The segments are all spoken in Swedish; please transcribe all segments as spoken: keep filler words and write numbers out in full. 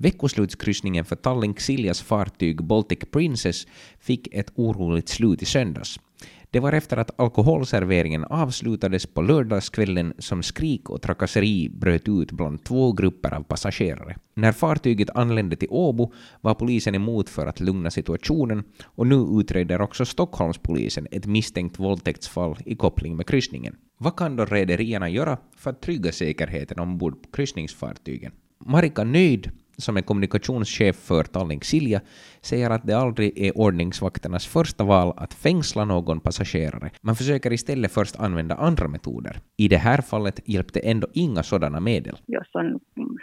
Veckoslutskryssningen för Tallink-Siljas fartyg Baltic Princess fick ett oroligt slut i söndags. Det var efter att alkoholserveringen avslutades på lördagskvällen som skrik och trakasseri bröt ut bland två grupper av passagerare. När fartyget anlände till Åbo var polisen emot för att lugna situationen och nu utreder också Stockholmspolisen ett misstänkt våldtäktsfall i koppling med kryssningen. Vad kan då rederierna göra för att trygga säkerheten ombord på kryssningsfartygen? Marika Nöjd, som är kommunikationschef för Tallink-Silja, säger att det aldrig är ordningsvakternas första val att fängsla någon passagerare. Man försöker istället först använda andra metoder. I det här fallet hjälpte ändå inga sådana medel. Jos on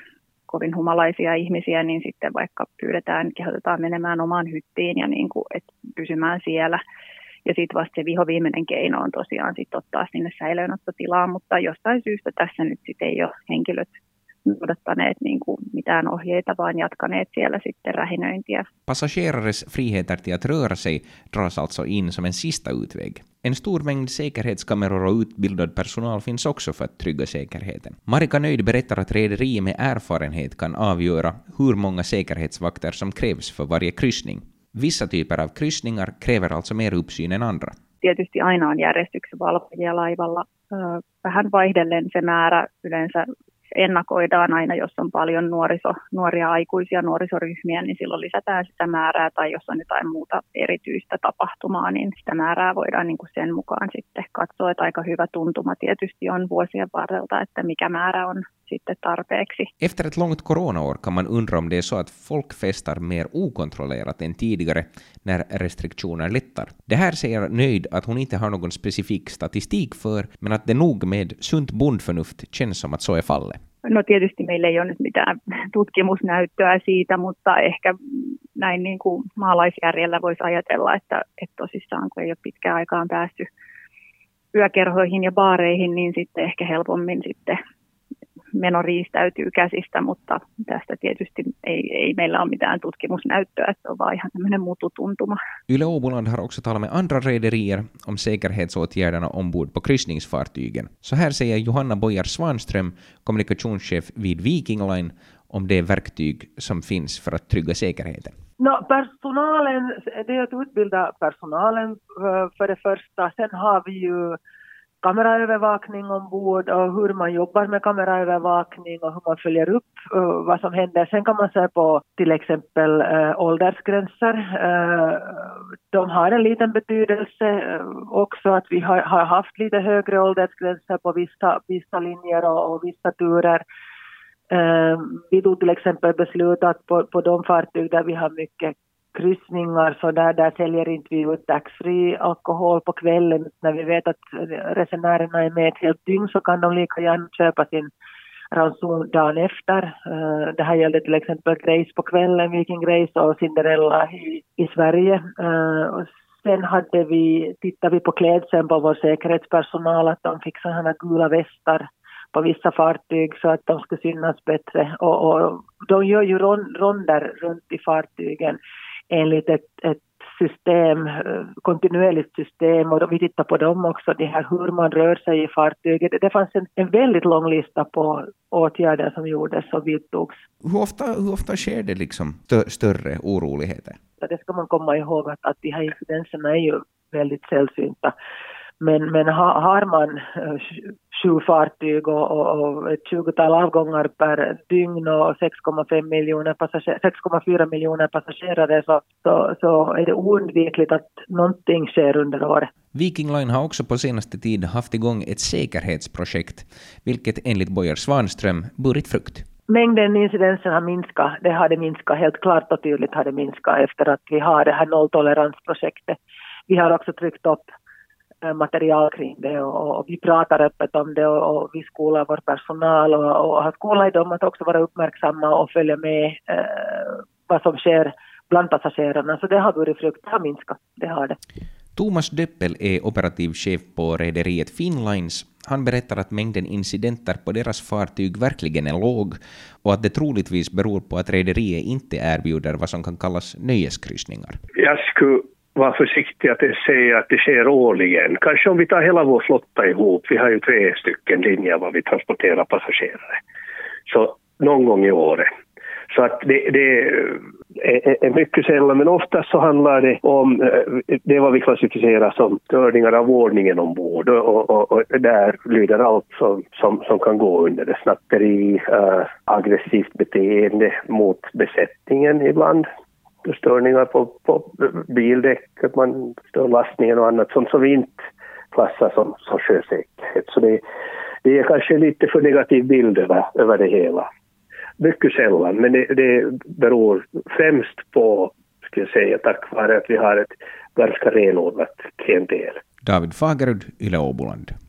kovin humalaisia ihmisiä, niin sitten vaikka pyydetään, kehotetaan menemään omaan hyttiin ja niin kuin, et pysymään siellä. Ja sitten vasta se vihoviimeinen keino on tosiaan sit ottaa sinne säilöönottotilaan, mutta jostain syystä tässä nyt sitten ei ole henkilöt noudattaneet niin kuin mitään ohjeita, vaan jatkaneet siellä sitten rähinöintiä. Passagerares friheter till att röra sig dras alltså in som en sista utväg. En stor mängd säkerhetskameror och utbildad personal finns också för att trygga säkerheten. Marika Nöjd berättar att rederier med erfarenhet kan avgöra hur många säkerhetsvakter som krävs för varje kryssning. Vissa typer av kryssningar kräver alltså mer uppsyn än andra. Tietysti aina on järjestyksenvalvojia laivalla. Vähän vaihdellen se määrä yleensä ennakoidaan aina, jos on paljon nuoriso, nuoria aikuisia nuorisoryhmiä, niin silloin lisätään sitä määrää, tai jos on jotain muuta erityistä tapahtumaa, niin sitä määrää voidaan niin kuin sen mukaan sitten katsoa, että aika hyvä tuntuma tietysti on vuosien varrelta, että mikä määrä on sitten tarpeeksi. Efter ett långt coronaår kan man undra om det är så att folk festar mer okontrollerat än tidigare när restriktioner lättar. Det här säger Nöjd att hon inte har någon specifik statistik för, men att det nog med sunt bondförnuft känns som att så är fallet. No tietysti meillä ei ole nyt mitään tutkimusnäyttöä siitä, mutta ehkä näin niin kuin maalaisjärjellä voisi ajatella, että, että tosissaan kun ei ole pitkään aikaan päästy yökerhoihin ja baareihin, niin sitten ehkä helpommin sitten meno riistäytyy käsistä, mutta tästä tietysti ei, ei meillä ole mitään tutkimusnäyttöä, että se on vaan ihan tämmöinen mututuntuma. Yle Åboland har också talat med andra rederier om säkerhetsåtgärderna ombord på kryssningsfartygen. Så här säger Johanna Bojar Svanström, kommunikationschef vid Viking Line, om det verktyg som finns för att trygga säkerheten. No, personalen, det är att utbilda personalen för det första. Sen har vi ju kameraövervakning ombord och hur man jobbar med kameraövervakning och hur man följer upp uh, vad som händer. Sen kan man se på till exempel uh, åldersgränser. Uh, de har en liten betydelse uh, också att vi har, har haft lite högre åldersgränser på vissa, vissa linjer och, och vissa turer. Uh, vi tog till exempel beslutat på, på de fartyg där vi har mycket kryssningar, så där, där säljer inte vi ut taxfree alkohol på kvällen. När vi vet att resenärerna är med ett helt dygn så kan de lika gärna köpa sin ranson dagen efter. Uh, det här gällde till exempel Grace på kvällen, Viking Grace och Cinderella i, i Sverige. Uh, och sen hade vi, tittade vi på klädseln på vår säkerhetspersonal, att de fick sådana här gula västar på vissa fartyg så att de ska synas bättre. Och, och de gör ju ronder runt i fartygen enligt ett, ett system, kontinuerligt system, och vi tittar på dem också, det här hur man rör sig i fartyget. Det fanns en, en väldigt lång lista på åtgärder som gjordes och vidtogs. Hur ofta, hur ofta sker det liksom stö- större oroligheter? Det ska man komma ihåg att, att de här incidenserna är ju väldigt sällsynta. Men, men har, har man uh, sju fartyg och, och, och ett tjugotal avgångar per dygn och sex komma fem miljoner passager- sex komma fyra miljoner passagerare så, så, så är det oundvikligt att någonting sker under året. Viking Line har också på senaste tid haft igång ett säkerhetsprojekt, vilket enligt Bojar Svanström burit frukt. Mängden incidenser har minskat, det har det minskat, helt klart och tydligt har det minskat efter att vi har det här nolltoleransprojektet. Vi har också tryckt upp material kring det och, och vi pratar öppet om det och, och vi skolar vår personal och, och har skolat dem att också vara uppmärksamma och följa med eh, vad som sker bland passagerarna. Så det har varit frukt, det har minskat, det har det. Thomas Döppel är operativ chef på rederiet Finnlines. Han berättar att mängden incidenter på deras fartyg verkligen är låg och att det troligtvis beror på att rederiet inte erbjuder vad som kan kallas nöjeskryssningar. Jag skulle vara försiktig att säga att det sker årligen. Kanske om vi tar hela vår flotta ihop, vi har ju tre stycken linjer var vi transporterar passagerare. Så någon gång i året Så att det, det är, är mycket sällan, men oftast så handlar det om det vad vi klassificerar som störningar av ordningen ombord, och, och, och där lyder allt som, som, som kan gå under det. Snatteri, äh, aggressivt beteende mot besättningen ibland, störningar på, på bildäck, att man stör lastningen och annat sånt som vi inte klassar som, som sjösäkerhet. Så det, det är kanske lite för negativ bild över, över det hela. Mycket sällan, men det, det beror främst på, ska jag säga, tack vare att vi har ett ganska renodlat klientel. David Fagerud, Yle Åboland.